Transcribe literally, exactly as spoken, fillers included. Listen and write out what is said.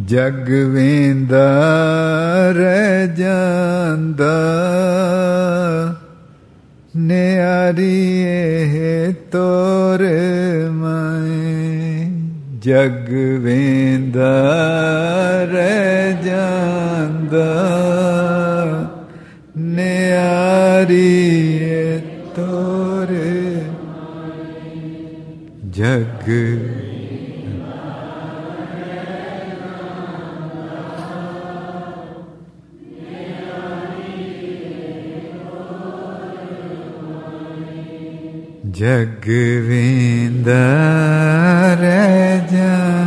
ਜਗ ਵੇਂਦਾ ਰਹਿ ਜਾਂਦਾ, ਨਿਆਰੀ ਇਹ ਤੋਰ ਮੈਂ। ਜਗ ਵੇਂਦਾ ਰਹਿ ਜਾਂਦਾ, ਨਿਆਰੀ ਇਹ ਤੋਰ ਜਗ। ਜਗ ਵੇਂਦਾ ਰਹਿ ਜਾਂਦਾ,